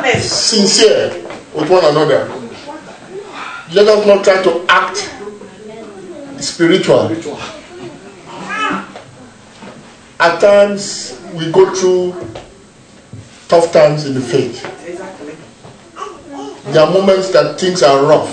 sincere with one another. Let us not try to act spiritual. At times we go through tough times in the faith. There are moments that things are rough.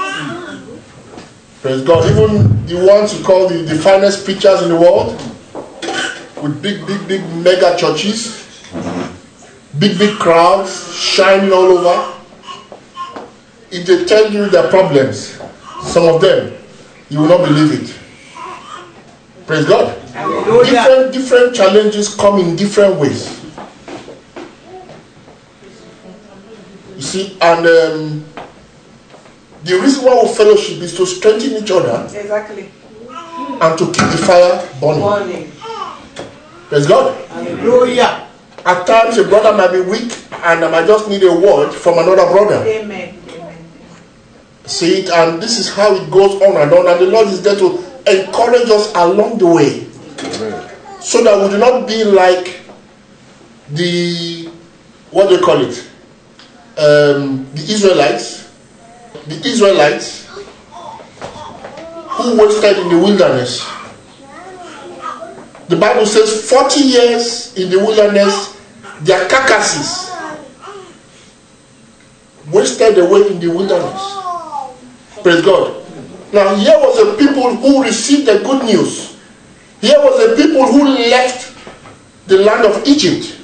Praise God. Even the ones you call the finest preachers in the world, with big mega churches, big crowds shining all over. If they tell you their problems, some of them, you will not believe it. Praise God. Different challenges come in different ways. You see, and the reason why we fellowship is to strengthen each other. Exactly. And to keep the fire burning. Praise God. Hallelujah. At times a brother might be weak and I might just need a word from another brother. Amen. See it, and this is how it goes on, and the Lord is there to encourage us along the way. Amen. So that we do not be like the, what do you call it? The Israelites who wasted in the wilderness. The Bible says 40 years in the wilderness, their carcasses wasted away in the wilderness. Praise God. Now here was a people who received the good news. Here was a people who left the land of Egypt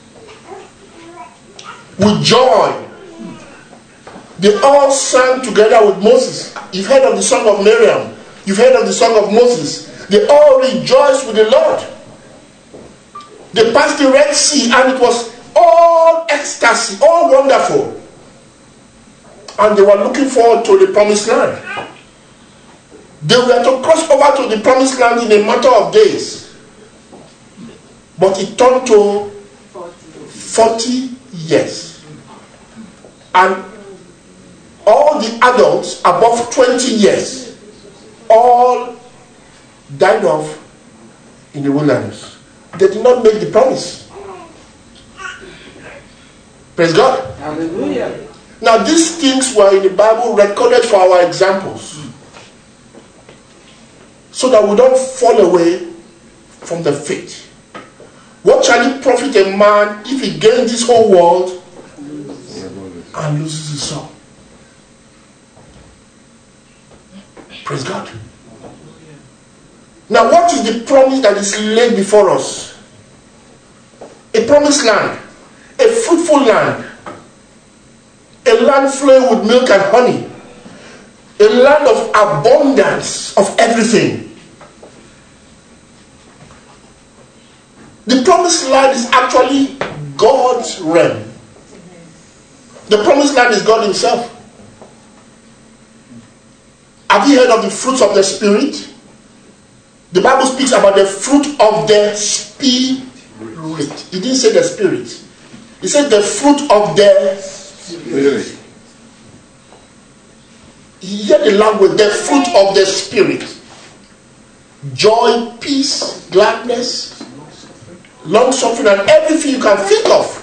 with joy. They all sang together with Moses. You've heard of the song of Miriam. You've heard of the song of Moses. They all rejoiced with the Lord. They passed the Red Sea and it was all ecstasy, all wonderful. And they were looking forward to the promised land. They were to cross over to the promised land in a matter of days. But it turned to 40 years. And all the adults above 20 years all died off in the wilderness. They did not make the promise. Praise God. Hallelujah. Now these things were in the Bible recorded for our examples, so that we don't fall away from the faith. What shall it profit a man if he gains this whole world and loses his soul? Praise God. Now what is the promise that is laid before us? A promised land, a fruitful land, a land flowing with milk and honey, a land of abundance of everything. The promised land is actually God's realm. The promised land is God himself. Have you heard of the fruits of the Spirit? The Bible speaks about the fruit of the Spirit. It didn't say the Spirit. It said the fruit of the Spirit. Hear the language, the fruit of the Spirit. Joy, peace, gladness, long suffering, and everything you can think of.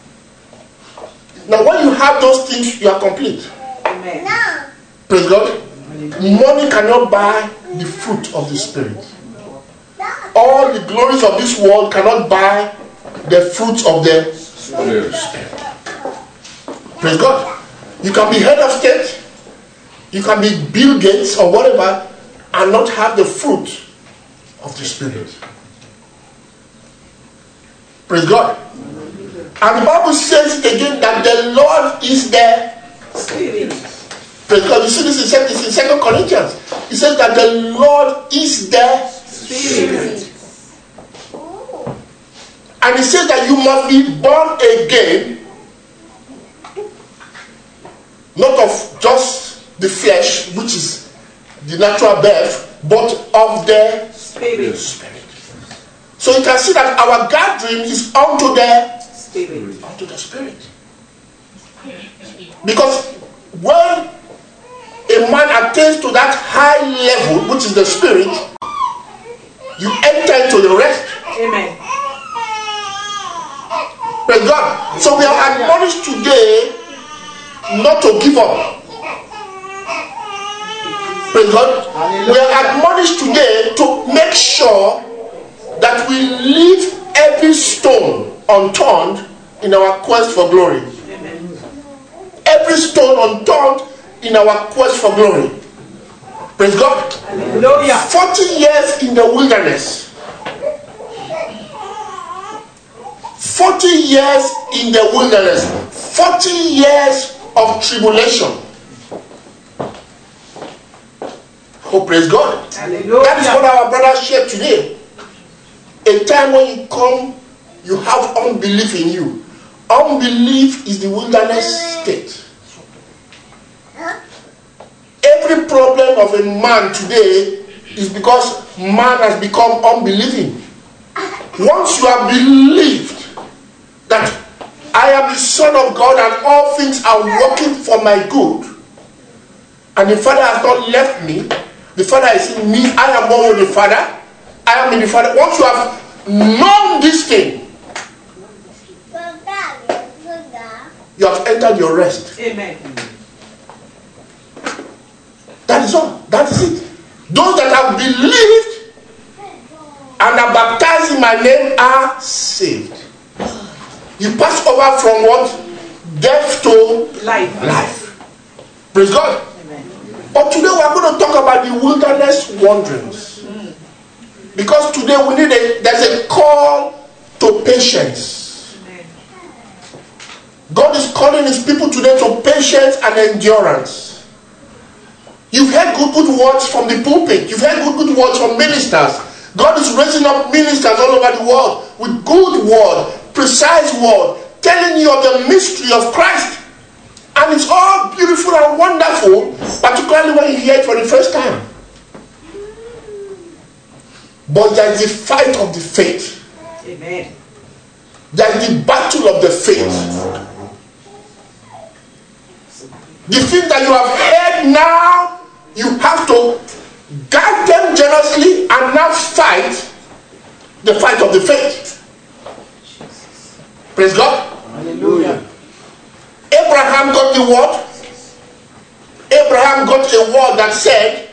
Now when you have those things, you are complete. Amen. Praise God. Money cannot buy the fruit of the Spirit. All the glories of this world cannot buy the fruits of the Spirit. Praise God. You can be head of state, you can be Bill Gates or whatever, and not have the fruit of the Spirit. Praise God. And the Bible says again that the Lord is the Spirit. Praise God. You see this in 2 Corinthians. It says that the Lord is the Spirit. And it says that you must be born again, not of just the flesh, which is the natural birth, but of the Spirit. So you can see that our gathering is unto the Spirit. Unto the Spirit. Because when a man attains to that high level, which is the Spirit, you enter into the rest. Amen. Praise God. So we are admonished today not to give up. Praise God. We are admonished today to make sure that we leave every stone unturned in our quest for glory. Every stone unturned in our quest for glory. Praise God. 40 years in the wilderness. 40 years in the wilderness. 40 years of tribulation. Oh, praise God. Hallelujah. That is what our brothers share today. A time when you come, you have unbelief in you. Unbelief is the wilderness state. Every problem of a man today is because man has become unbelieving. Once you have believed that I am the Son of God and all things are working for my good, and the Father has not left me, the Father is in me, I am one with the Father, I am in the Father. Once you have known this thing, you have entered your rest. Amen. That is all. That is it. Those that have believed and are baptized in my name are saved. You pass over from what? Death to life. Praise God. Amen. But today we are going to talk about the wilderness wanderings. Because today we need there's a call to patience. Amen. God is calling his people today to patience and endurance. You've heard good words from the pulpit. You've heard good words from ministers. God is raising up ministers all over the world with good word, precise word, telling you of the mystery of Christ. And it's all beautiful and wonderful, particularly when you hear it for the first time. But there's the fight of the faith. Amen. There's the battle of the faith. The things that you have heard now, you have to guard them generously and now fight the fight of the faith. Praise God. Hallelujah. Abraham got the word. Abraham got a word that said,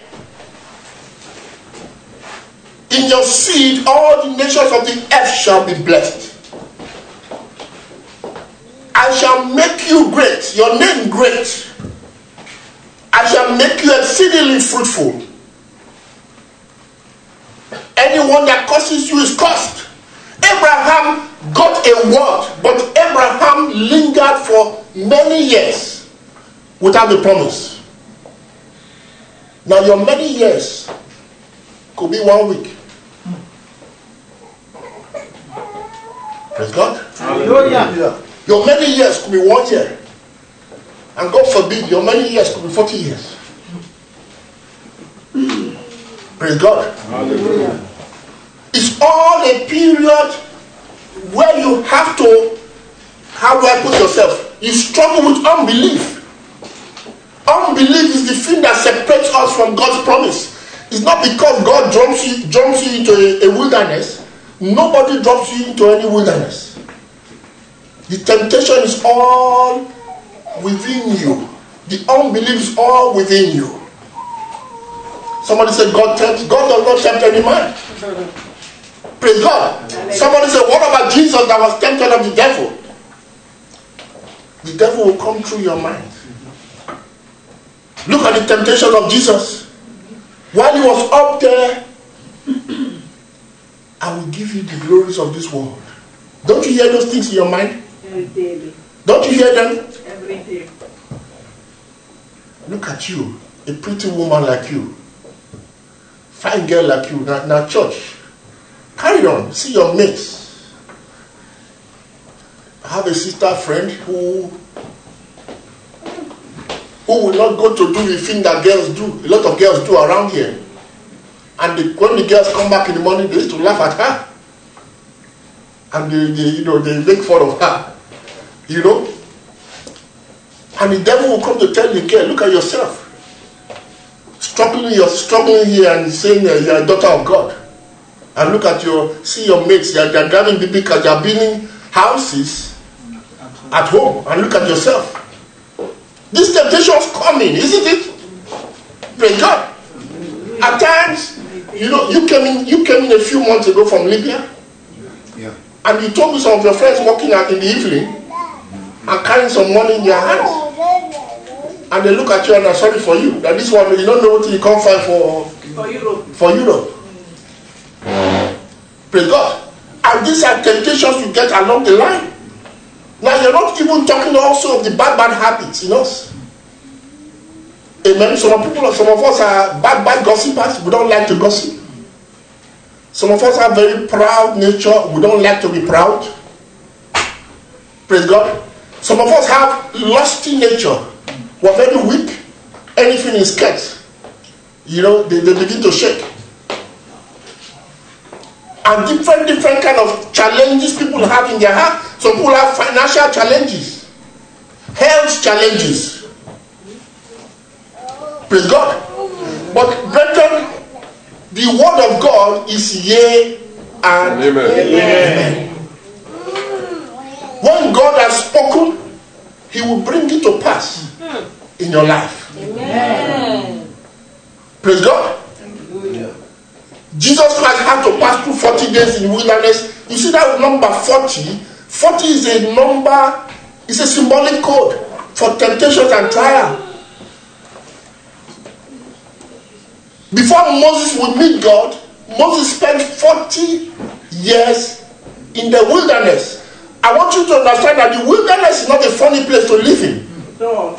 in your seed all the nations of the earth shall be blessed. I shall make you great, your name great. I shall make you exceedingly fruitful. Anyone that curses you is cursed. Abraham got a word, but Abraham lingered for many years without the promise. Now your many years could be 1 week. Praise God. Hallelujah. Your many years could be 1 year. And God forbid, your many years could be 40 years. Praise God. Hallelujah. It's all a period where you have to, how do I put yourself? You struggle with unbelief. Unbelief is the thing that separates us from God's promise. It's not because God jumps you into a wilderness. Nobody drops you into any wilderness. The temptation is all within you. The unbelief is all within you. Somebody said God tempts. God does not tempt any man. Praise God. Somebody said, what about Jesus that was tempted of the devil? The devil will come through your mind. Look at the temptation of Jesus. While he was up there, I will give you the glories of this world. Don't you hear those things in your mind? Every day. Don't you hear them? Every day. Look at you, a pretty woman like you, fine girl like you, now church. Carry on, see your mates. I have a sister friend who will not go to do the thing that girls do. A lot of girls do around here. And when the girls come back in the morning, they used to laugh at her. And they make fun of her. You know? And the devil will come to tell the girl, look at yourself. You're struggling here and saying you're a daughter of God. And look at see your mates, they're driving big cars, they're building houses at home. And look at yourself. temptations coming, isn't it? Praise God. At times, you came in a few months ago from Libya, and you told me some of your friends walking out in the evening and carrying some money in their hands, and they look at you and are sorry for you that this one you don't know what you can't find for Europe. Praise God. And these are temptations you get along the line. Now you're not even talking also of the bad habits in us. Amen. Some of us are bad gossipers. We don't like to gossip. Some of us have very proud nature. We don't like to be proud. Praise God. Some of us have lusty nature. We're very weak. Anything is cut. They begin to shake. And different kind of challenges people have in their heart. Some people have financial challenges, health challenges. Praise God. But brethren, the word of God is yea and amen. When God has spoken, He will bring it to pass in your life. Amen. Praise God. Jesus Christ had to pass through 40 days in the wilderness. You see that number 40? 40 is a number, it's a symbolic code for temptations and trial. Before Moses would meet God, Moses spent 40 years in the wilderness. I want you to understand that the wilderness is not a funny place to live in. No.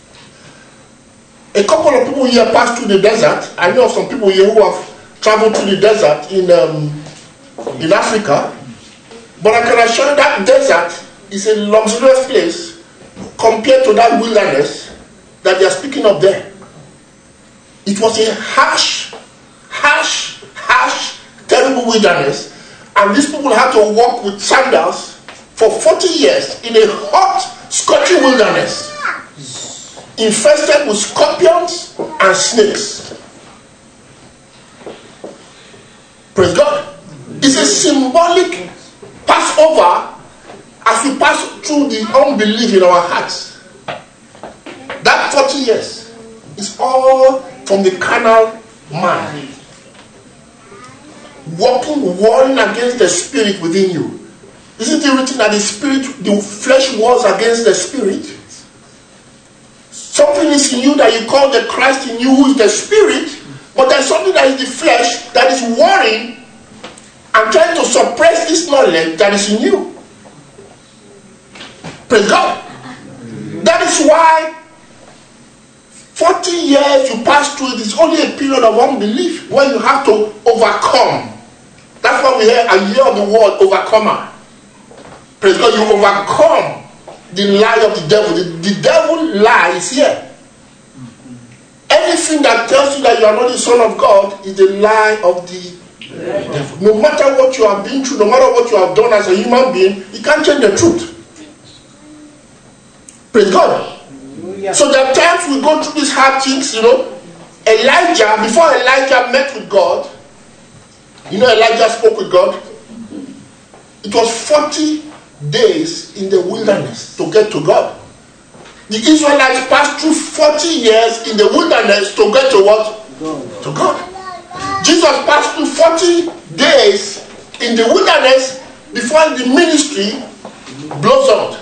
A couple of people here passed through the desert. I know of some people here who have traveled to the desert in Africa, but I can assure you that desert is a luxurious place compared to that wilderness that they are speaking of there. It was a harsh, terrible wilderness, and these people had to walk with sandals for 40 years in a hot, scorching wilderness, infested with scorpions and snakes. Praise God. It's a symbolic Passover as we pass through the unbelief in our hearts. That 40 years is all from the carnal man. Warring against the spirit within you. Isn't it written that the flesh wars against the spirit? Something is in you that you call the Christ in you, who is the spirit. But there's something that is the flesh that is warring and trying to suppress this knowledge that is in you. Praise God. That is why 40 years you pass through it is only a period of unbelief where you have to overcome. That's why we hear of the word overcomer. Praise God. You overcome the lie of the devil. The devil lie is here. Anything that tells you that you are not the son of God is the lie of the devil. No matter what you have been through, no matter what you have done as a human being, you can't change the truth. Praise God. So there are times we go through these hard things, Elijah, before Elijah met with God, Elijah spoke with God. It was 40 days in the wilderness to get to God. The Israelites passed through 40 years in the wilderness to get to what? God. To God. Jesus passed through 40 days in the wilderness before the ministry blossomed.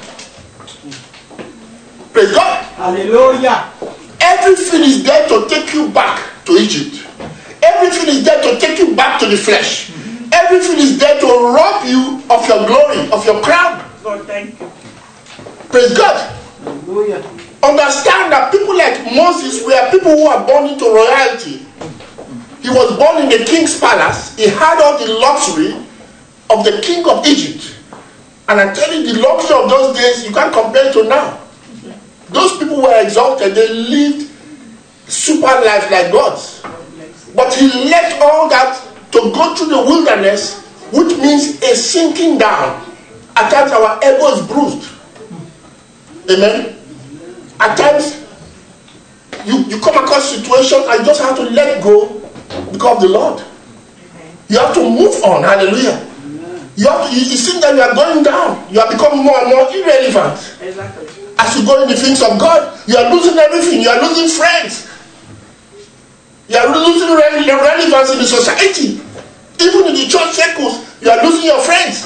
Praise God. Hallelujah. Everything is there to take you back to Egypt. Everything is there to take you back to the flesh. Everything is there to rob you of your glory, of your crown. God, thank you. Praise God. Hallelujah. Understand that people like Moses were people who are born into royalty. He was born in the king's palace. He had all the luxury of the king of Egypt. And I tell you, the luxury of those days, you can't compare it to now. Those people were exalted. They lived super life like gods. But he left all that to go through the wilderness, which means a sinking down. At times our ego is bruised. Amen. At times you come across situations and you just have to let go because of the Lord. You have to move on. Hallelujah. You see that you are going down. You are becoming more and more irrelevant. Exactly. As you go in the things of God. You are losing everything. You are losing friends. You are losing relevance in the society. Even in the church circles, you are losing your friends.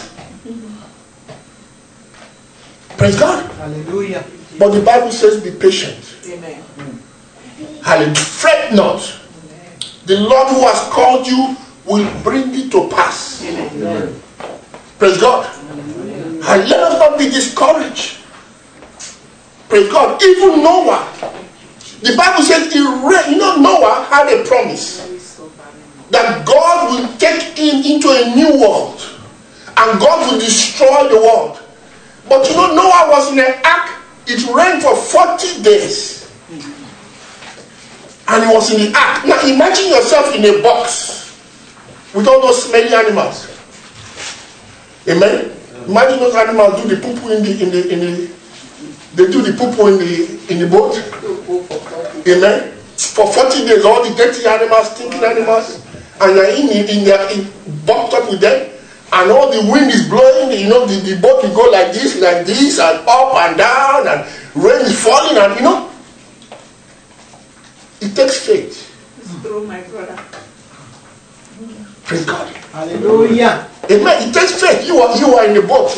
Praise God. Hallelujah. But the Bible says, be patient. Amen. Hallelujah. Fret not. The Lord who has called you will bring it to pass. Amen. Praise God. And let us not be discouraged. Praise God. Even Noah. The Bible says, Noah had a promise that God will take him into a new world. And God will destroy the world. But Noah was in an ark. It rained for 40 days. And he was in the ark. Now imagine yourself in a box with all those smelly animals. Amen. Imagine those animals do the poo-poo they do the poo-poo in the boat. Amen. For 40 days, all the dirty animals, stinking animals, and you're in bumped up with them, and all the wind is blowing. The boat will go like this, and up and down, and rain is falling, and it takes faith. It's true, my brother. Praise God. Hallelujah. Amen. It takes faith. You are in the boat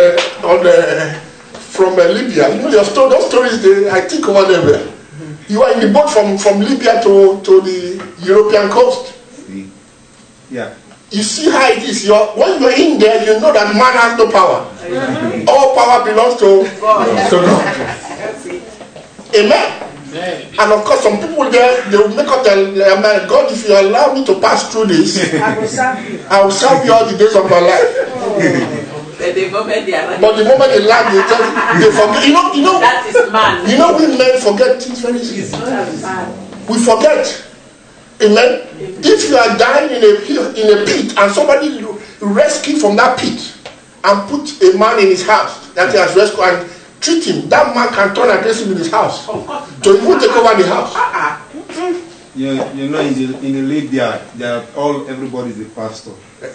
from Libya. Those stories. I think over there. You are in the boat from Libya to the European coast. Yeah. You see how it is. When you're in there, you know that man has no power. Amen. All power belongs to God. That's it. Amen. And of course, some people there, they will make up their mind, God, if you allow me to pass through this, I will serve you. I will serve you all the days of my life. But the moment they are But the moment they land, they forget. that is man. We men forget things very easily. That's man. We forget. Amen. If you are dying in a pit and somebody rescue from that pit and put a man in his house that he has rescued and treat him, that man can turn against him in his house. So he will take over the house. In the Libya, everybody is a pastor.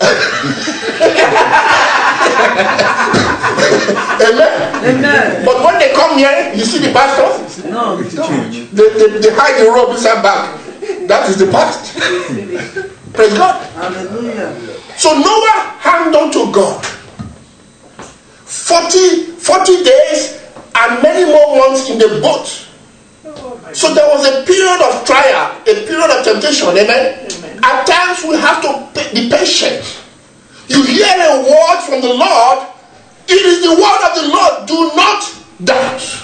Amen. But when they come here, you see the pastors? No, they hide the robe inside back. That is the past. Praise God. hallelujah. So Noah hung on to God. 40 days and many more months in the boat. So there was a period of trial, a period of temptation. Amen. At times we have to be patient. You hear a word from the Lord, it is the word of the Lord. Do not doubt.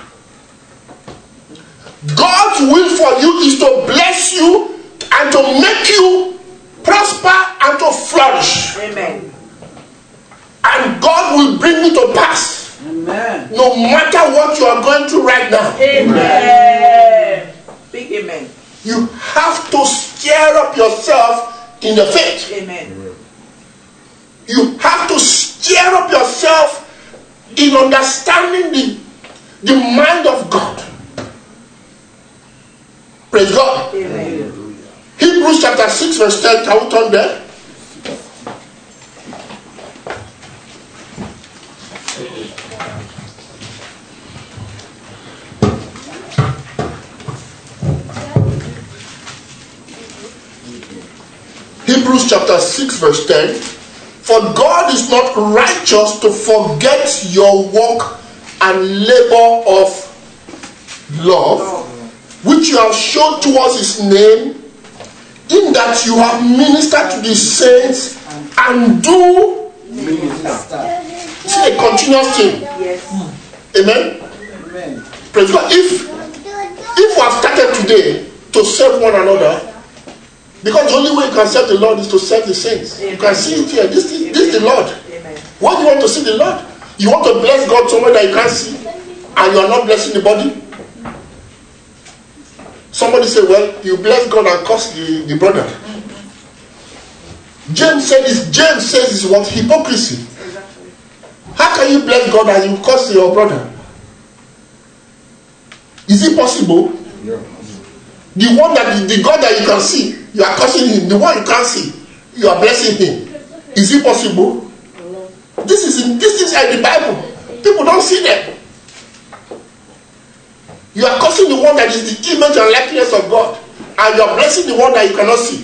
God's will for you is to bless you and to make you prosper and to flourish. Amen. And God will bring it to pass. Amen. No matter what you are going through right now. Amen. Big amen. You have to stir up yourself in the faith. Amen. You have to stir up yourself in understanding the mind of God. Praise God. Amen. Hebrews chapter 6 verse 10. Can we turn there? Hebrews chapter 6 verse 10. For God is not righteous to forget your work and labor of love, which you have shown towards his name, in that you have ministered to the saints and do minister. See a continuous thing. Yes. Amen. Amen. Praise God. If we have started today to serve one another, because the only way you can serve the Lord is to serve the saints. You can see it here. This is the Lord. Amen. What do you want to see the Lord? You want to bless God somewhere that you can't see, and you are not blessing the body? Somebody say, well, you bless God and curse the brother. James says it's what? Hypocrisy. Exactly. How can you bless God and you curse your brother? Is it possible? Yeah. The God that you can see, you are cursing him. The one you can't see, you are blessing him. Is it possible? This is in the Bible. People don't see them. You are cursing the one that is the image and likeness of God. And you are blessing the one that you cannot see.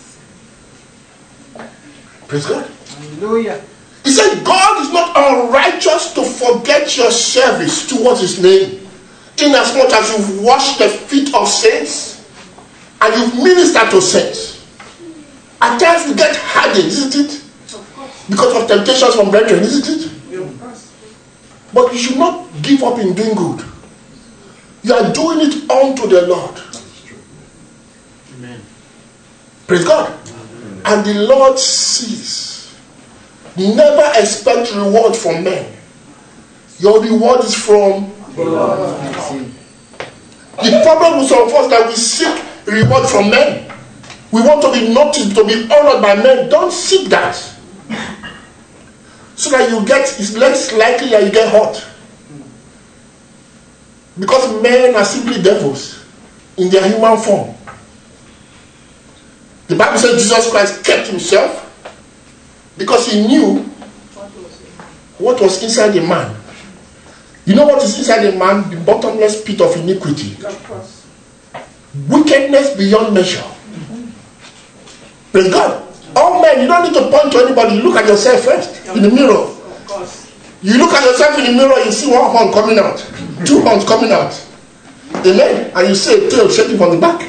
Praise God. Hallelujah. He said, God is not unrighteous to forget your service towards his name, inasmuch as you've washed the feet of saints and you've ministered to saints. At times we get hardened, isn't it? Because of temptations from brethren, isn't it? But you should not give up in doing good. You are doing it unto the Lord. Amen. Praise God. And the Lord sees. Never expect reward from men. Your reward is from the Lord. The problem with some of us that we seek reward from men. We want to be noticed, to be honored by men. Don't seek that. So that you get, it's less likely that you get hurt. Because men are simply devils in their human form. The Bible says Jesus Christ kept himself because he knew what was inside the man. You know what is inside the man? The bottomless pit of iniquity. Wickedness beyond measure. Praise God. All men, you don't need to point to anybody. Look at yourself first in the mirror. You look at yourself in the mirror, you see one horn coming out, two horns coming out. Amen. And you see a tail shaking from the back.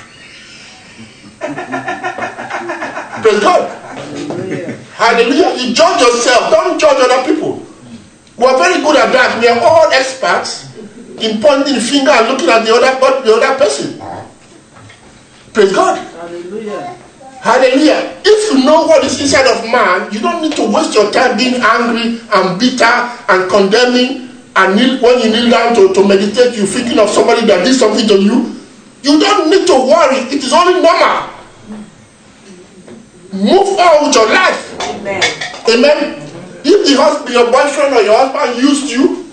Praise God. Hallelujah. You judge yourself, don't judge other people. We are very good at that. We are all experts in pointing the finger and looking at the other person. Praise God. Hallelujah. Hallelujah. If you know what is inside of man, you don't need to waste your time being angry and bitter and condemning. And when you kneel down to meditate, you're thinking of somebody that did something to you. You don't need to worry. It is only normal. Move on with your life. Amen. Amen. If the husband, your boyfriend or your husband used you,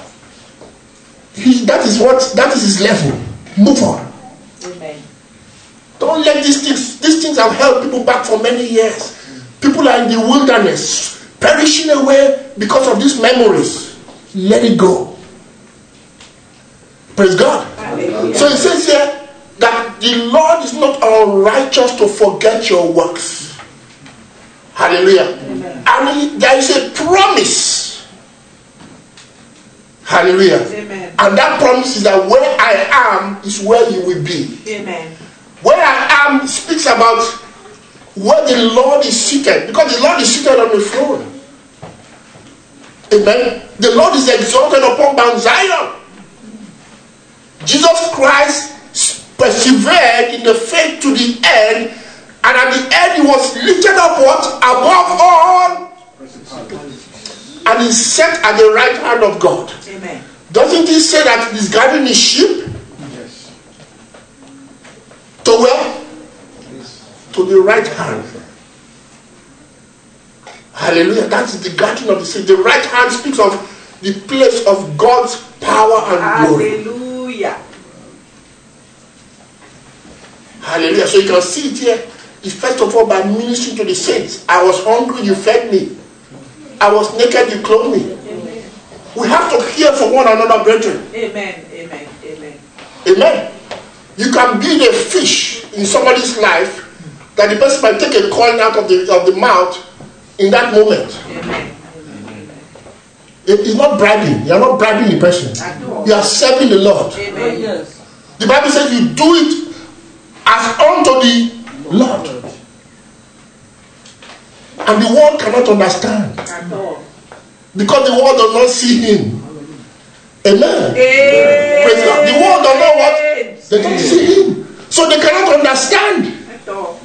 that is his level. Move on. Amen. Don't let these things have held people back for many years. People are in the wilderness, perishing away because of these memories. Let it go. Praise God. Hallelujah. So it says here that the Lord is not unrighteous to forget your works. Hallelujah. Amen. And there is a promise. Hallelujah. Amen. And that promise is that where I am is where you will be. Amen. Where I am speaks about where the Lord is seated, because the Lord is seated on the throne. Amen. The Lord is exalted upon Mount Zion. Jesus Christ persevered in the faith to the end, and at the end he was lifted up what? Above all, and he sat at the right hand of God. Amen. Doesn't he say that he's guiding his sheep? Yes. To where? To the right hand. Hallelujah. That is the guardian of the city. The right hand speaks of the place of God's power and glory. Hallelujah. Hallelujah. So you can see it here. It's first of all by ministering to the saints. I was hungry, you fed me. I was naked, you clothed me. Amen. We have to hear from one another, brethren. Amen. Amen. Amen. Amen. You can be the fish in somebody's life that the person might take a coin out of the mouth in that moment. Amen. It's not bribing. You are not bribing the person. You are serving the Lord. Amen. Yes. The Bible says you do it as unto the Lord. And the world cannot understand. At all. Because the world does not see him. Amen. Amen. Praise God. The world does not what? They don't see him. So they cannot understand. At all.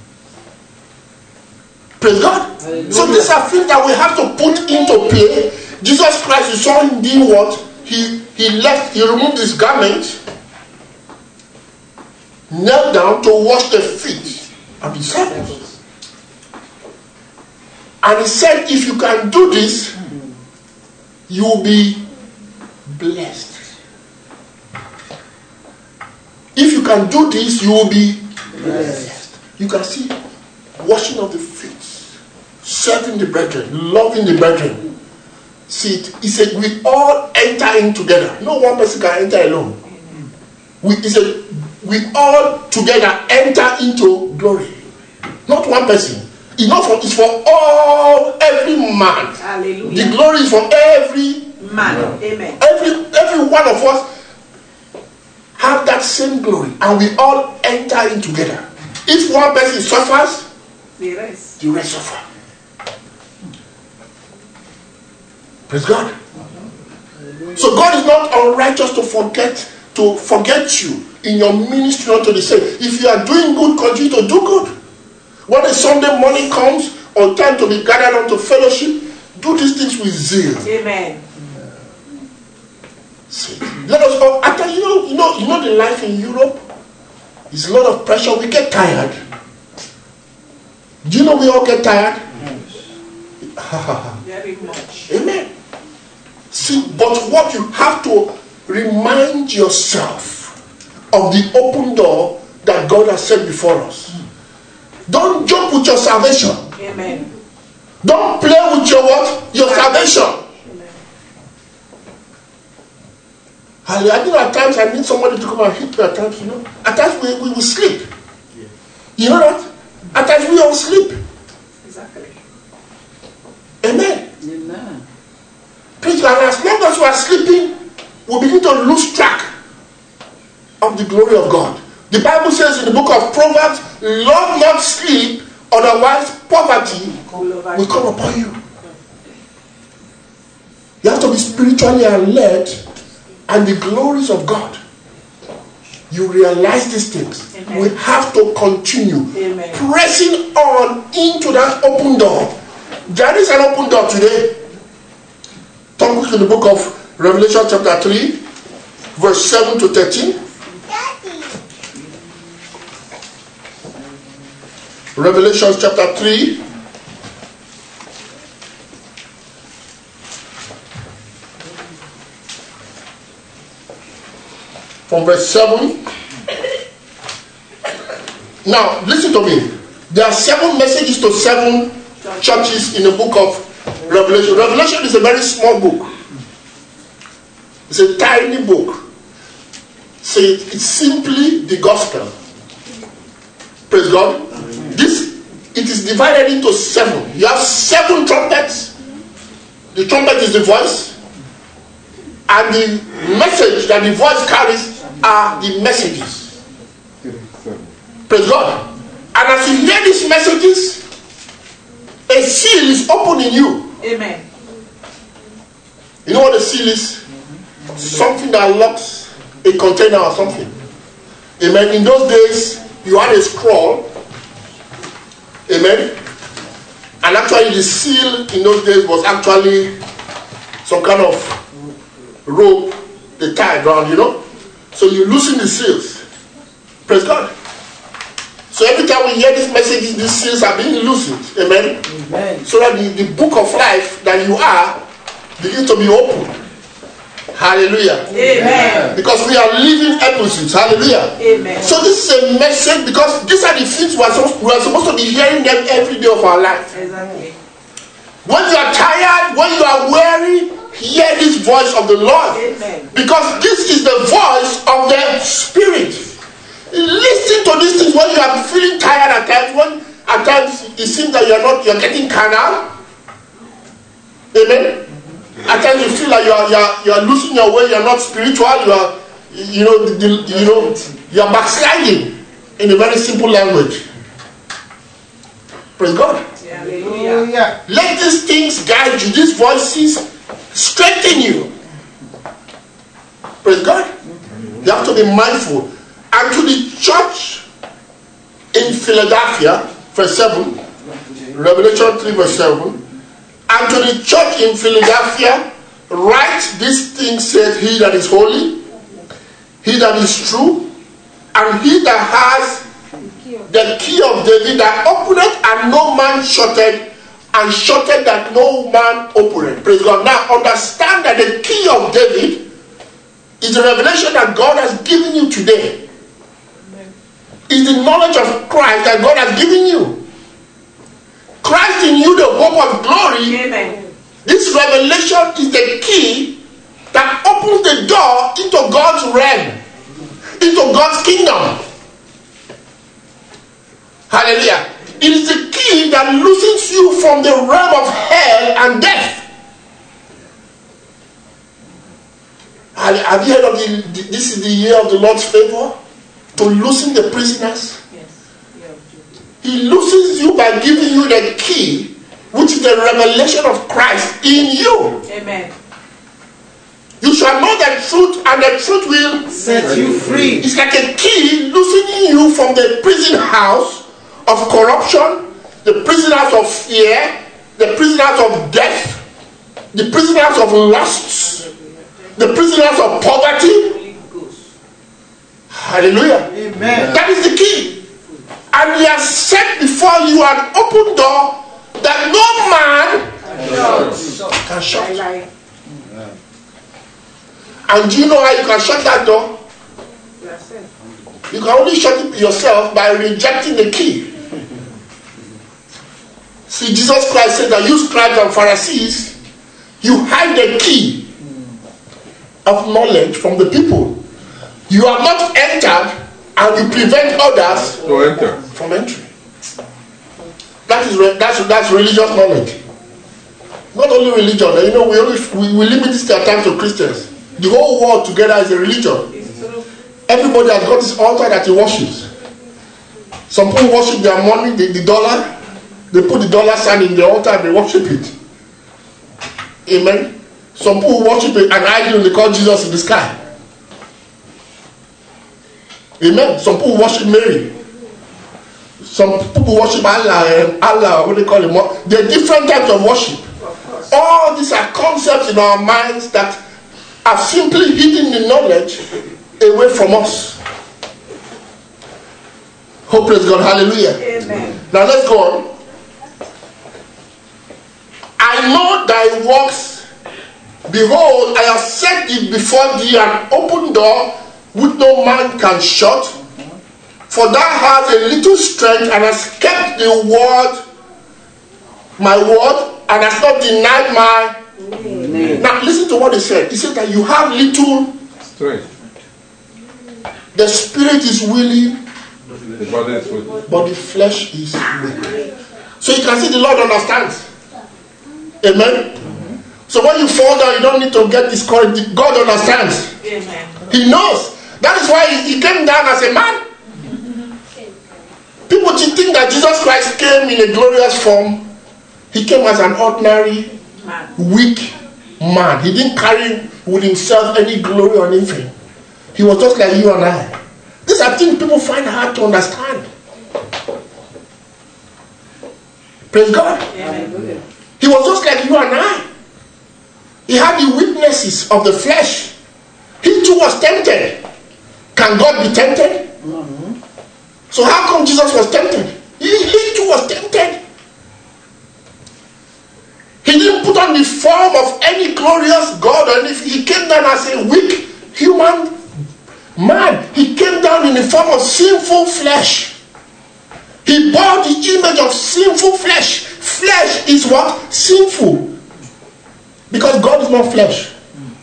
Praise God. So these are things that we have to put into play. Jesus Christ, you saw him doing what? He removed his garment, knelt down to wash the feet of the disciples. And he said, if you can do this, you will be blessed. If you can do this, you will be blessed. You can see washing of the feet, serving the brethren, loving the brethren. See it. He said, we all enter in together. No one person can enter alone. we all together enter into glory. Not one person. It's for all, every man. Hallelujah. The glory is for every man. Amen. Every one of us have that same glory, and we all enter in together. If one person suffers, The rest suffer. Praise God. So God is not unrighteous to forget you in your ministry unto the same. If you are doing good, continue to do good. When the Sunday morning comes, or time to be gathered unto fellowship, do these things with zeal. Amen. Let us all, after you know the life in Europe is a lot of pressure. We get tired. Do you know we all get tired? Very much. Amen. See, but what you have to remind yourself of the open door that God has set before us. Don't joke with your salvation. Amen. Don't play with your what? Your salvation. I think at times I need somebody to come and hit me at times, At times we will sleep. You know that? At times we all sleep. Exactly. Amen. Amen. Praise God. And as long as we are sleeping, we begin to lose track of the glory of God. The Bible says in the book of Proverbs, love not sleep, otherwise poverty will come upon you. You have to be spiritually alert, and the glories of God. You realize these things. Amen. We have to continue Amen. pressing on into that open door. There is an open door today. Turn quickly to the book of Revelation chapter 3, verse 7 to 13. Revelation chapter 3. From verse 7. Now, listen to me. There are 7 messages to 7 churches in the book of Revelation. Revelation is a very small book. It's a tiny book. So it's simply the gospel. Praise God. It is divided into 7. You have 7 trumpets. The trumpet is the voice. And the message that the voice carries are the messages. Praise God. And as you hear these messages, a seal is open in you. Amen. You know what a seal is? Something that locks a container or something. Amen. In those days, you had a scroll. Amen. And actually the seal in those days was actually some kind of rope they tied around, So you loosen the seals. Praise God. So every time we hear these messages, these seals are being loosened. Amen. Amen. So that the book of life that you are begins to be open. Hallelujah. Amen. Because we are living epistles. Hallelujah. Amen. So this is a message, because these are the things we are supposed to be hearing them every day of our life. Exactly. When you are tired, when you are weary, hear this voice of the Lord. Amen. Because this is the voice of the Spirit. Listen to these things when you are feeling tired at times, when at times it seems that you're getting carnal. Amen. At times you feel like you are losing your way, you're not spiritual, you are backsliding, in a very simple language. Praise God. Hallelujah. Let these things guide you, these voices strengthen you. Praise God. You have to be mindful. And to the church in Philadelphia, verse 7, Revelation 3, verse 7, and to the church in Philadelphia, write this thing, said he that is holy, he that is true, and he that has the key of David, that openeth and no man shutteth, and shutteth that no man openeth. Praise God. Now understand that the key of David is the revelation that God has given you today. Is the knowledge of Christ that God has given you. Christ in you, the hope of glory. Amen. This revelation is the key that opens the door into God's realm. into God's kingdom. Hallelujah. It is the key that loosens you from the realm of hell and death. Have you heard of this is the year of the Lord's favor? To loosen the prisoners. Yes. Yeah. He loosens you by giving you the key, which is the revelation of Christ in you. Amen. You shall know the truth, and the truth will set you free. It's like a key loosening you from the prison house of corruption, the prisoners of fear, the prisoners of death, the prisoners of lusts, the prisoners of poverty. Hallelujah. Amen. That is the key. And he has set before you an open door that no man can shut. And do you know how you can shut that door? You can only shut it yourself by rejecting the key. See, Jesus Christ said that you scribes and Pharisees, you hide the key of knowledge from the people. You have not entered, and you prevent others from entering. That's religious knowledge. Not only religion. You know, we limit this at times to Christians. The whole world together is a religion. Everybody has got this altar that he worships. Some people worship their money, the dollar. They put the dollar sign in the altar and they worship it. Amen. Some people worship an idol and they call Jesus in the sky. Amen. Some people worship Mary. Some people worship Allah, what they call him. There are different types of worship. All these are concepts in our minds that are simply hidden the knowledge away from us. Oh, praise God. Hallelujah. Amen. Now let's go on. I know thy works. Behold, I have set thee before thee an open door which no man can shut. For thou hast a little strength and hast kept the word, my word, and hast not denied my name. Now listen to what he said. He said that you have little strength. The spirit is willing, The body is weak. but the flesh is weak. So you can see the Lord understands. Amen. So when you fall down, you don't need to get discouraged. God understands. Amen. He knows. That is why he came down as a man. People think that Jesus Christ came in a glorious form. He came as an ordinary, weak man. He didn't carry with himself any glory or anything. He was just like you and I. These are things people find hard to understand. Praise God. Amen. He was just like you and I. He had the weaknesses of the flesh. He too was tempted. Can God be tempted? So how come Jesus was tempted? He too was tempted. He didn't put on the form of any glorious God or anything. He came down as a weak human man. He came down in the form of sinful flesh. He bore the image of sinful flesh. Flesh is what? Sinful. Because God is not flesh.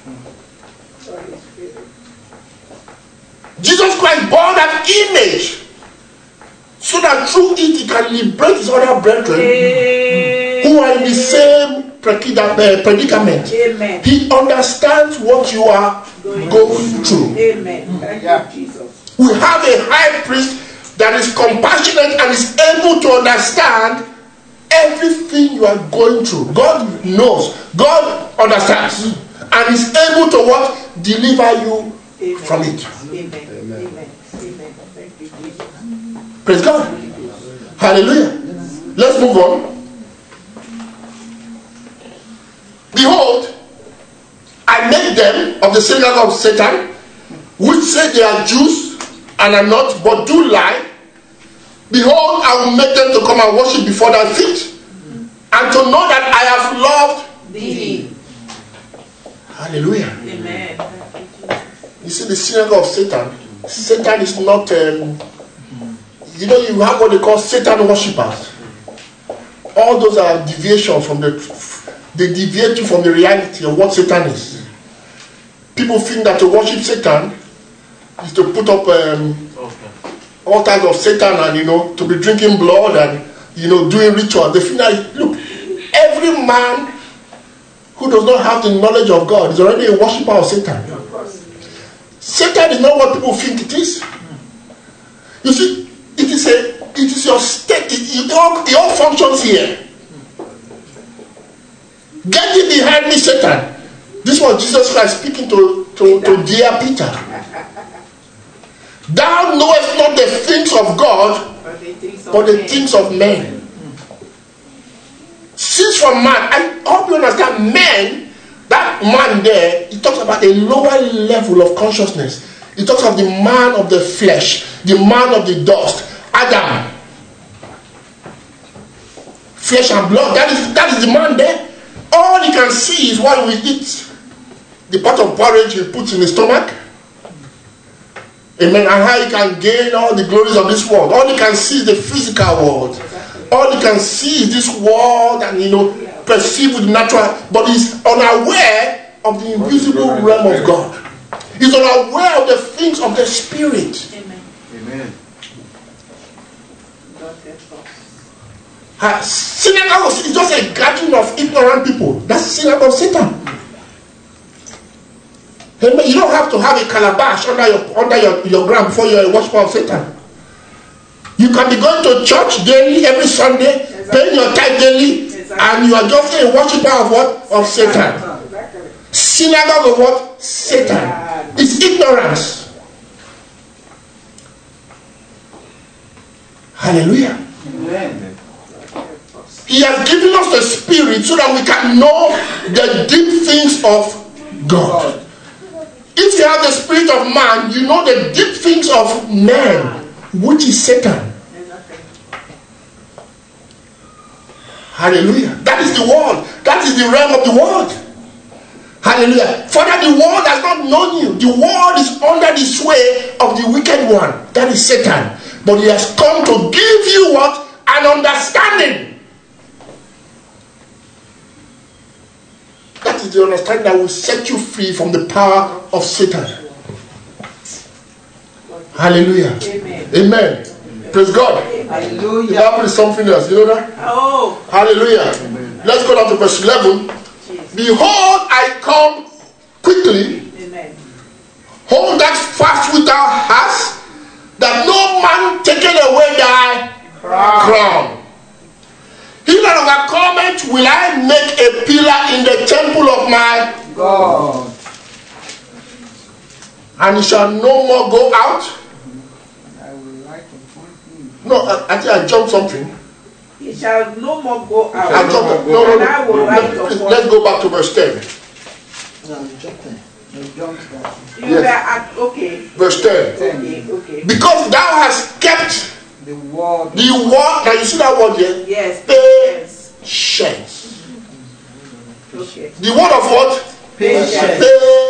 Jesus Christ bore that image so that through it he can liberate his other brethren who are in the same predicament. Amen. He understands what you are going through. Amen. Thank you, Jesus. We have a high priest that is compassionate and is able to understand everything you are going through. God knows. God understands. And is able to what? Deliver you from it. Amen. Amen. Amen. Thank you, Jesus. Praise God. Hallelujah. Let's move on. Behold, I make them of the synagogue of Satan, which say they are Jews and are not, but do lie. Behold, I will make them to come and worship before thy feet, and to know that I have loved Thee. Hallelujah. Amen. You see, the synagogue of Satan. Satan is not, you know, you have what they call Satan worshippers. All those are deviations from they deviate you from the reality of what Satan is. People think that to worship Satan is to put up altars of Satan and, to be drinking blood and, doing rituals. They feel like, look, every man who does not have the knowledge of God is already a worshiper of Satan. Satan is not what people think it is. You see, it is your state. It all functions here. Get thee behind me, Satan. This was Jesus Christ speaking to dear Peter. Thou knowest not the things of God, but the things of men. Cease from man. I hope you understand, men, that man there, he talks about a lower level of consciousness. He talks of the man of the flesh, the man of the dust, Adam. Flesh and blood. That is the man there. All he can see is what we eat. The pot of porridge he puts in his stomach. Amen. And how he can gain all the glories of this world. All he can see is the physical world. All he can see is this world and, perceive with natural. But he's unaware of the invisible realm of God. He's unaware of the things of the Spirit. Amen. Amen. Synagogue is just a gathering of ignorant people. That's the synagogue of Satan. Amen. You don't have to have a calabash under your ground before you're a worshiper of Satan. You can be going to church daily, every Sunday, paying your tithe daily, and you are just a worshiper of what? Of Satan. Synagogue of what? Satan. It's ignorance. Hallelujah. Amen. He has given us the Spirit so that we can know the deep things of God. If you have the spirit of man, you know the deep things of man, which is Satan. Hallelujah. That is the world. That is the realm of the world. Hallelujah. For that the world has not known you. The world is under the sway of the wicked one. That is Satan. But he has come to give you what? An understanding. That is the understanding that will set you free from the power of Satan. Hallelujah. Amen. Amen. Praise God. Hallelujah. The Bible is something else. You know that? Oh. Hallelujah. Amen. Let's go down to verse 11. Behold, I come quickly. Amen. Hold that fast which thou hast, that no man taketh away thy crown. He that overcometh will I make a pillar in the temple of my God, and he shall no more go out. No, I think I jumped something. He shall no more go out. I jumped. No. Let's go back to verse 10. No, you jumped there. You jumped there. Yes. Okay. Verse 10. Okay. Because thou hast kept the word. Now you see that word here? Yes. Patience. Okay. The word of what? Patience.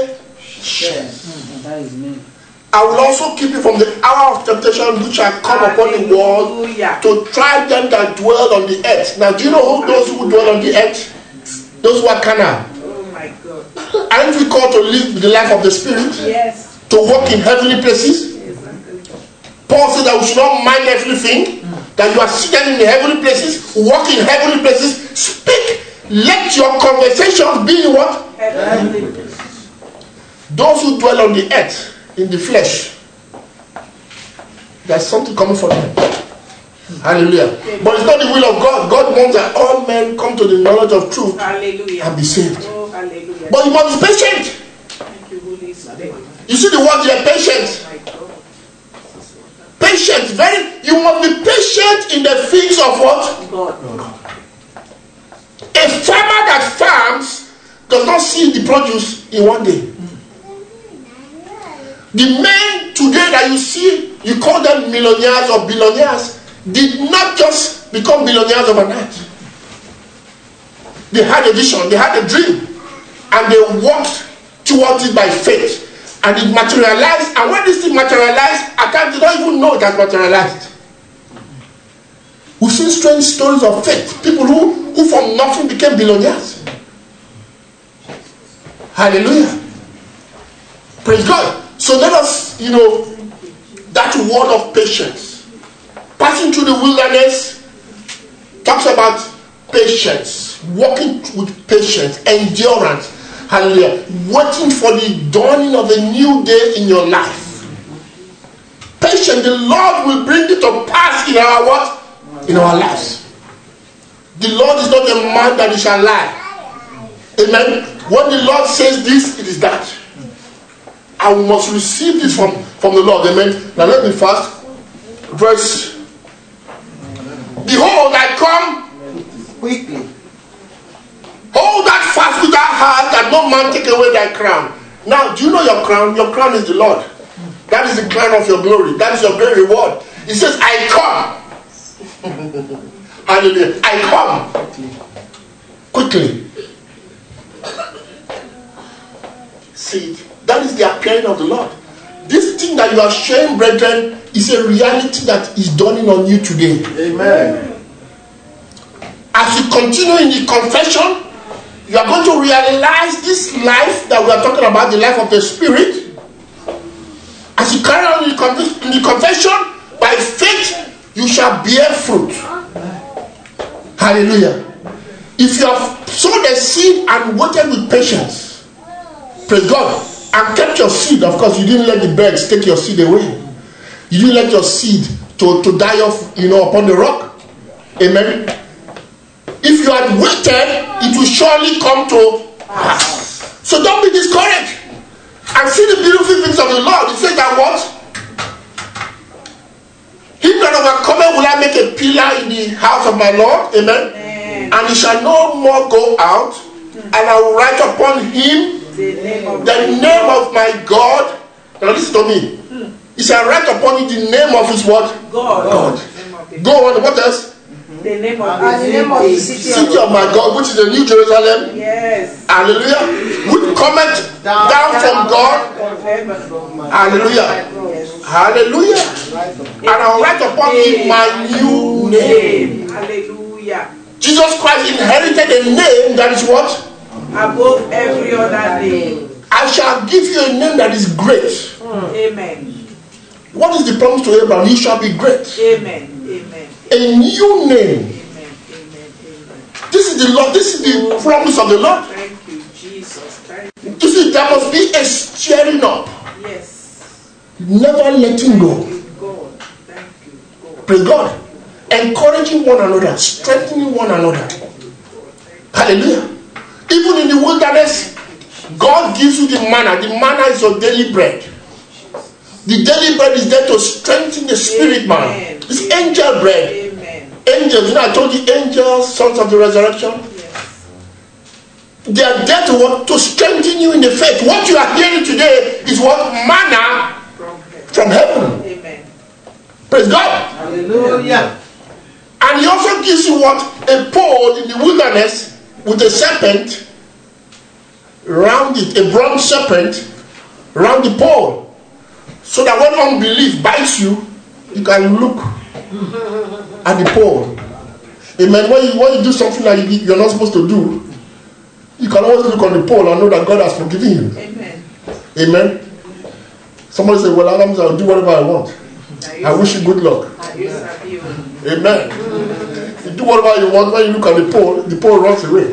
That is me. I will also keep you from the hour of temptation which shall come upon the world to try them that dwell on the earth. Now, do you know who those who dwell on the earth? Those who are carnal. Oh my God. Aren't we called to live the life of the Spirit? Yes. To walk in heavenly places? Paul said that we should not mind everything, that you are seated in the heavenly places, walk in heavenly places, speak. Let your conversations be in what? Heavenly places. Those who dwell on the earth, in the flesh, there's something coming for them. Hallelujah. But it's not the will of God. God wants that all men come to the knowledge of truth. Hallelujah. And be saved. Oh, hallelujah. But you must be patient. Thank you, Holy Spirit. You see the word here, patience. Patient, you must be patient in the things of what? God. A farmer that farms does not see the produce in one day. The men today that you see, you call them millionaires or billionaires, did not just become billionaires overnight. They had a vision, they had a dream, and they walked towards it by faith. And it materialized, and when this thing materialized, at times they don't even know it has materialized. We've seen strange stories of faith. People who from nothing became billionaires. Hallelujah. Praise God. So let us, that word of patience. Passing through the wilderness talks about patience, walking with patience, endurance. Hallelujah. Waiting for the dawning of a new day in your life. Patience, the Lord will bring it to pass in our what? In our lives. The Lord is not a man that he shall lie. Amen. When the Lord says this, it is that. I must receive this from the Lord. Amen. Now let me fast. Verse. Behold, I come Quickly. Hold that fast with thy heart, that no man take away thy crown. Now, do you know your crown? Your crown is the Lord. That is the crown of your glory. That is your great reward. He says, I come. Hallelujah. I come. Quickly. See, that is the appearing of the Lord. This thing that you are sharing, brethren, is a reality that is dawning on you today. Amen. As you continue in the confession, you are going to realize this life that we are talking about, the life of the Spirit. As you carry on in the confession, by faith, you shall bear fruit. Hallelujah. If you have sown a seed and waited with patience, praise God, and kept your seed, of course, you didn't let the birds take your seed away. You didn't let your seed to die off, upon the rock. Amen. If you had waited, it will surely come to pass. So don't be discouraged. And see the beautiful things of the Lord. He says that what? Him that overcometh will I make a pillar in the house of my Lord. Amen. And he shall no more go out. And I will write upon him the name of my God. Now listen to me. He shall write upon him the name of his what? God. Go on. What else? The name of the city of my God, which is the New Jerusalem. Yes. Hallelujah. Which cometh down from God. Hallelujah. Hallelujah. And I'll write upon him my new name. Hallelujah. Jesus Christ inherited a name that is what? Above every other name. I shall give you a name that is great. Amen. What is the promise to Abraham? You shall be great. Amen. Amen. A new name. Amen. Amen. This is the Lord. This is the promise of the Lord. Thank you, Jesus. Thank you. You see, there must be a stirring up. Yes. Never letting go. Thank you, God. Thank you, God. Praise God. Encouraging one another, strengthening one another. Hallelujah. Even in the wilderness, God gives you the manna. The manna is your daily bread. The daily bread is there to strengthen the spirit man. It's angel bread. Amen. Angels, I told you, angels, sons of the resurrection. Yes. They are there to what? To strengthen you in the faith. What you are hearing today is what? Manna from heaven. Amen. Praise God. Hallelujah. And he also gives you what? A pole in the wilderness with a serpent round it, a bronze serpent round the pole. So that when unbelief bites you, you can look at the pole. Amen. When you do something that you're not supposed to do, you can always look on the pole and know that God has forgiven you. Amen. Amen. Somebody say, well, I'll do whatever I want. I wish you good luck. Amen. You do whatever you want. When you look at the pole runs away.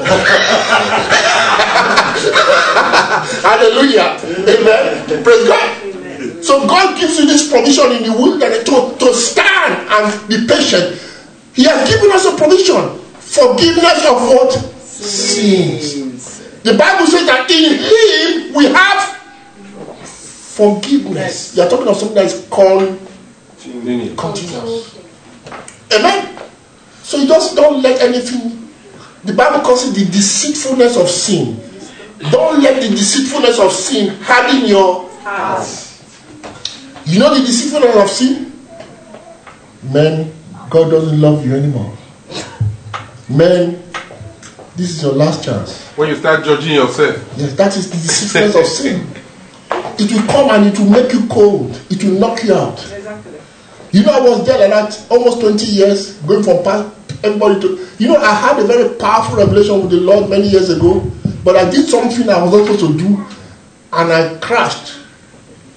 Hallelujah. Amen. Praise God. So God gives you this provision in the wilderness to stand and be patient. He has given us a provision. Forgiveness of what? Sins. The Bible says that in him we have forgiveness. You are talking of something that is continuous. Amen. So you just don't let anything. The Bible calls it the deceitfulness of sin. Don't let the deceitfulness of sin harden your heart. You know the deceitfulness of sin? Man, God doesn't love you anymore. Man, this is your last chance. When you start judging yourself. Yes, that is the deceitfulness of sin. It will come and it will make you cold. It will knock you out. Exactly. You know, I was there like that almost 20 years, going from everybody to... You know, I had a very powerful revelation with the Lord many years ago, but I did something I was not supposed to do, and I crashed.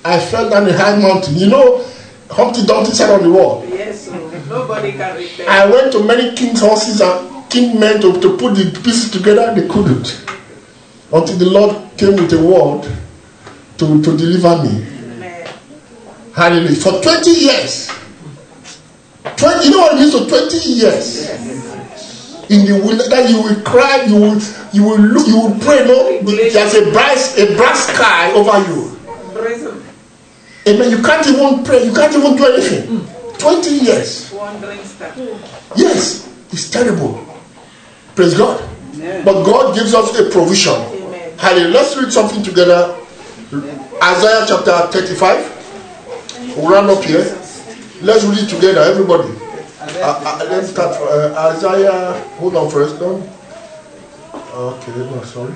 I fell down a high mountain. You know, Humpty Dumpty sat on the wall. Yes, so nobody can repair. I went to many king's horses and king men to put the pieces together. They couldn't. Until the Lord came with a word to deliver me. Amen. Hallelujah. For 20 years. You know what it means for 20 years? Yes. In the wilderness, that you will cry, you will look, you will pray. No, there's a brass sky over you. Praise Him. Amen. You can't even pray. You can't even do anything. 20 years. Wandering star. Yes, it's terrible. Praise God. Amen. But God gives us a provision. Amen. Hallelujah. Let's read something together. Isaiah chapter 35. We'll run up here. Let's read it together, everybody. Let's start from Isaiah. Hold on first. Don't. Okay, no, sorry.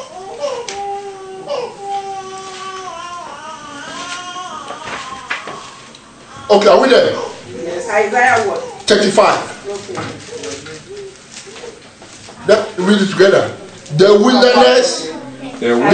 Okay, are we there? Yes. Isaiah what? 35. Okay. Let's read it together. The wilderness and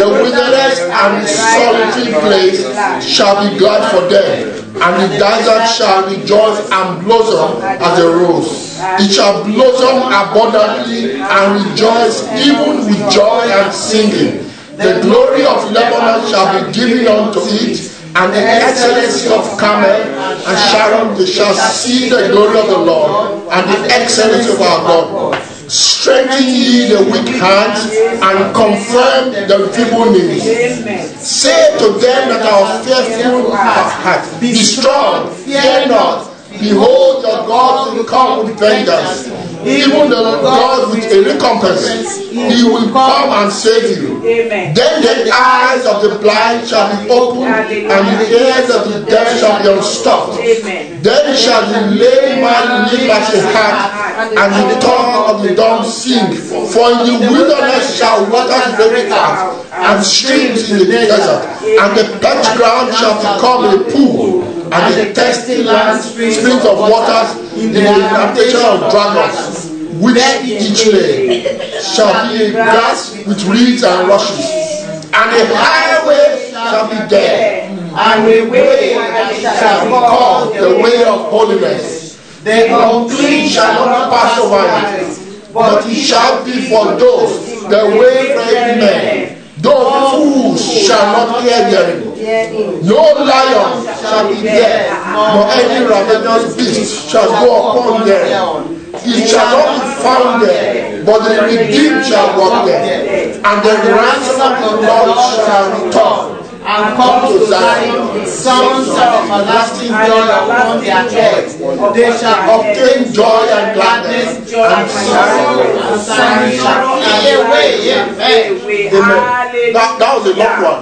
the solitary place shall be glad for them, and the desert shall rejoice and blossom as a rose. It shall blossom abundantly and rejoice, even with joy and singing. The glory of Lebanon shall be given unto it, and the excellency of Carmel and Sharon. They shall see the glory of the Lord and the excellency of our God. Strengthen ye the weak hands and confirm the feeble knees. Amen. Say to them that are fearful of heart, be strong, fear not. Behold, your God will come with vengeance. Even the God with a recompense. He will come and save you. Amen. Then the eyes of the blind shall be opened, and the ears of the deaf shall be unstopped. Amen. Then shall the lame man live as a hart, and the tongue of the dumb sing. For in the wilderness shall waters break out, and streams in the desert, and the parched ground shall become a pool, and the thirsty land springs of waters in the habitation of dragons. Which each lane shall be a grass with reeds and rushes, and a highway shall be there, and a way shall be called the way of holiness. The unclean shall not pass over it, but it shall be for those the way for every man. Those fools shall not hear therein. No lion shall be there, nor any ravenous beast shall go upon them. It shall not be found there, but the redeemed shall walk there, and the ransom of the Lord shall return, and come to Zion. Sounds of everlasting joy upon their heads. They shall obtain joy and gladness, and sorrow and sighing shall flee away. Amen. That was a long one.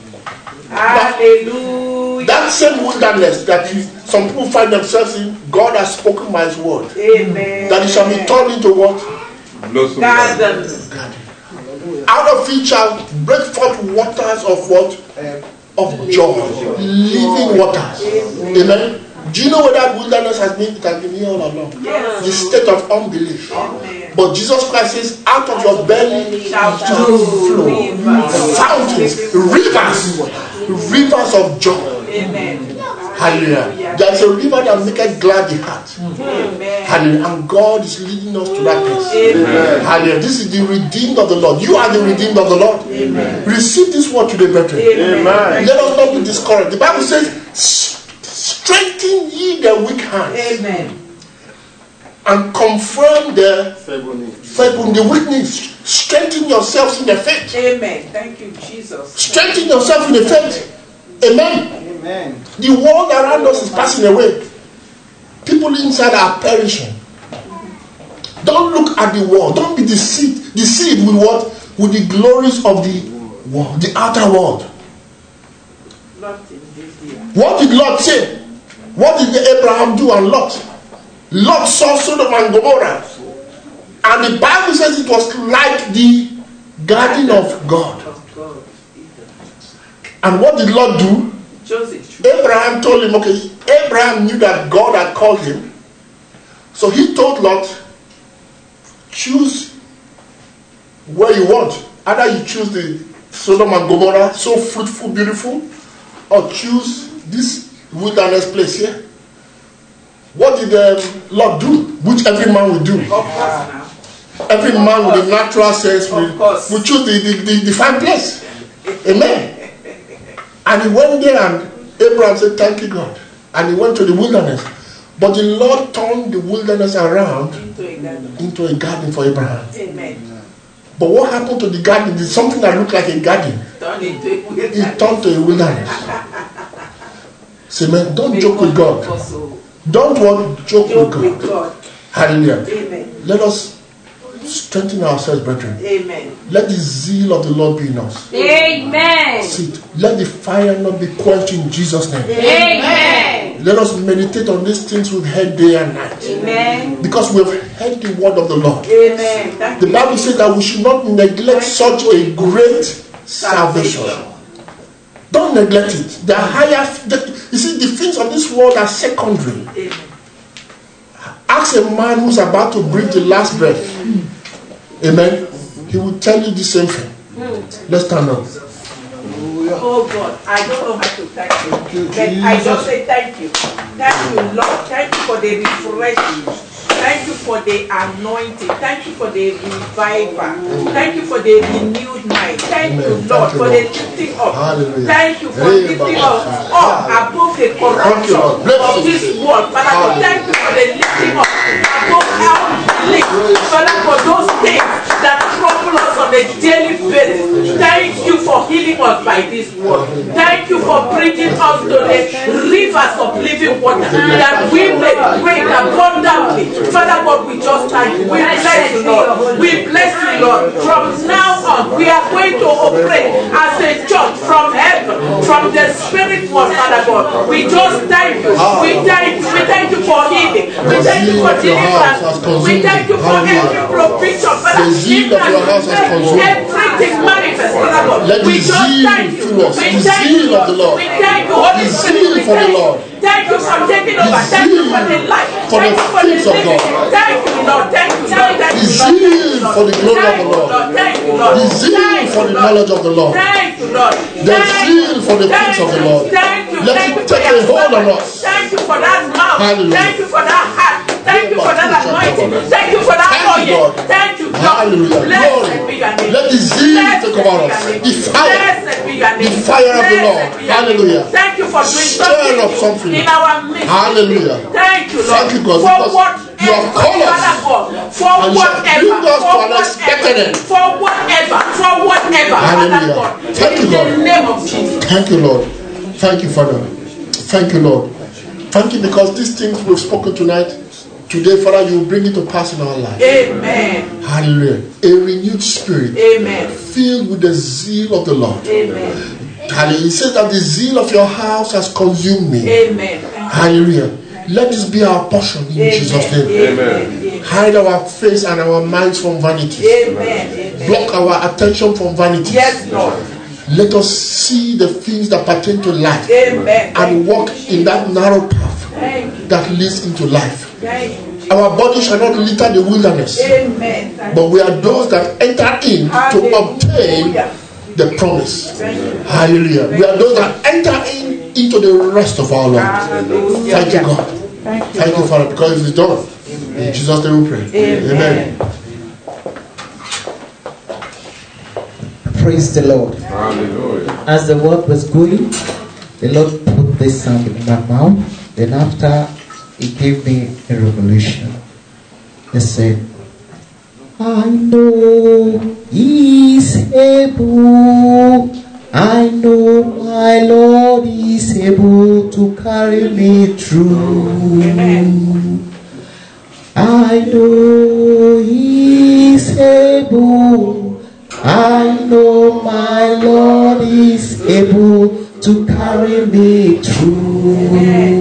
Hallelujah. That same wilderness that some people find themselves in, God has spoken by His word. Amen. That it shall be turned into what? Garden. Out of it shall break forth waters of what? Of joy. Living waters. Amen. Do you know what that wilderness has been? It has been here all along. Yes. The state of unbelief. Amen. But Jesus Christ says, out of your belly Shall flow rivers. fountains, rivers of joy. Amen. Hallelujah. There is a river that maketh glad the heart. Amen. Hallelujah. And God is leading us to that place. Amen. Hallelujah. This is the redeemed of the Lord. You are the redeemed of the Lord. Amen. Receive this word today, brethren. Amen. Let us not be discouraged. The Bible says, strengthen ye the weak hands. Amen. And confirm the feeble, the weakness. Strengthen yourselves in the faith. Amen. Thank you, Jesus. Strengthen yourself in the faith. Amen. Amen. The world around us is passing away. People inside are perishing. Don't look at the world. Don't be deceived with what? With the glories of the world, the outer world. Not in this year. What did Lot say? What did Abraham do and Lot? Lot saw Sodom and Gomorrah. And the Bible says it was like the garden of God. And what did Lot do? Abraham told him, okay, Abraham knew that God had called him. So he told Lot, choose where you want. Either you choose the Sodom and Gomorrah, so fruitful, beautiful, or choose this wilderness place here? What did the Lord do? Which every man will do. Of course now. Every man with a natural sense Of course. will choose the fine place. Amen. And he went there and Abraham said, thank you, God. And he went to the wilderness. But the Lord turned the wilderness around into a garden for Abraham. Amen. But what happened to the garden? Did something that looked like a garden? It turned to a wilderness. Say, man, don't joke with God. Don't want to joke with God. Hallelujah. Amen. Let us strengthen ourselves, brethren. Amen. Let the zeal of the Lord be in us. Amen. Sit. Let the fire not be quenched in Jesus' name. Amen. Let us meditate on these things we've heard day and night. Amen. Because we've heard the word of the Lord. Amen. The Bible says that we should not neglect such a great salvation. Don't neglect it. The higher, you see, the things of this world are secondary. Amen. Ask a man who's about to breathe the last breath. Amen. He will tell you the same thing. Let's stand up. Oh God, I don't know how to thank you. But I just say thank you. Thank you, Lord. Thank you for the refreshing. Thank you for the anointing. Thank you for the revival. Thank you for the renewed mind. Thank you, Lord, for the lifting up. Hallelujah. Thank you for lifting us up above the corruption of this world. Father God, thank you for the lifting up above our belief. Father, for those things that trouble us on a daily basis. Thank you for healing us by this word. Thank you for bringing us to the rivers of living water that we may drink abundantly. Father God, we just thank you. We bless you, Lord. We bless you, Lord. From now on, we are going to operate as a church from heaven, from the spirit world, Father God. We just thank you. We thank you. We thank you for healing. We thank you for deliverance. We thank you for every provision, Father. Everything manifest, Father God. We just thank you. We thank you, Lord. We thank you, Holy Spirit. Thank you for taking over. Thank you for the life. Thank you for the living. Thank you, Lord. Thank you, Lord. Thank you, Lord. Zeal for the glory of the Lord. Thank you, Lord. The zeal for the knowledge of the Lord. Thank you, Lord. The zeal for the things of the Lord. Thank you. Let it take a hold on us. Thank you for that mouth. Hallelujah. Thank you for that heart. Thank you for that anointing. Thank you for that oil. Thank you, Lord. Hallelujah. Blessed be your name. Let the zeal take over us. The fire. Blessed be your name. The fire of the Lord. Hallelujah. Thank you for doing Stir up something in our midst. Hallelujah. Thank you, Lord. Thank you, God. For Because whatever, you have called us. for And you have whatever, bring us to for an expected end. whatever, Hallelujah. Father God. Thank you, In the Lord. name of Jesus. Thank you, Lord. Thank you, Father. Thank you, Lord. Thank you because these things we've spoken tonight, today, Father, you will bring it to pass in our lives. Amen. Hallelujah. A renewed spirit. Amen. Filled with the zeal of the Lord. Amen. Hallelujah. He says that the zeal of your house has consumed me. Amen. Hallelujah. Let this be our portion in Jesus' name. Amen. Hide our face and our minds from vanity. Amen. Block our attention from vanity. Yes, Lord. Let us see the things that pertain to life. Amen. And walk in that narrow path Thank you. that leads into life. Thank you. Our body shall not litter the wilderness, Amen. but we are those that enter in to obtain the promise. Hallelujah. We are those that enter into the rest of our Lord. Hallelujah. Thank you, God. Thank you, Father, because it is done. In Jesus' name we pray. Amen. Praise the Lord. Hallelujah. As the word was going, the Lord put this sound in my mouth. Then after, He gave me a revelation. He said, I know He's able. I know my Lord is able to carry me through. I know He's able. I know my Lord is able to carry me through.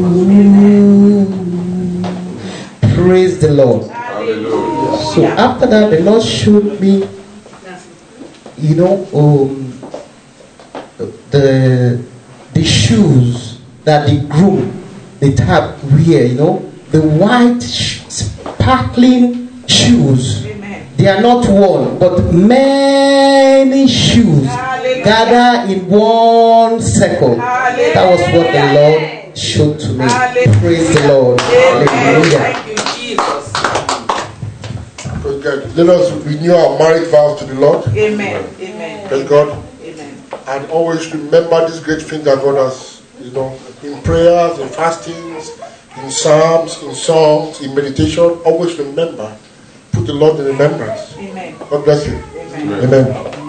Praise the Lord. Hallelujah. So after that, the Lord showed me, the shoes that the groom, the type wear, the white sparkling shoes. They are not worn, but many many shoes gather in one circle. That was what the Lord showed to me. Praise the Lord. Hallelujah. Thank you, Jesus. Praise God. Let us renew our marriage vows to the Lord. Amen. Amen. Praise God. Amen. And always remember these great things that God has, in prayers, in fastings, in psalms, in songs, in meditation. Always remember. Put the Lord in remembrance. Amen. God bless you. Amen. Amen.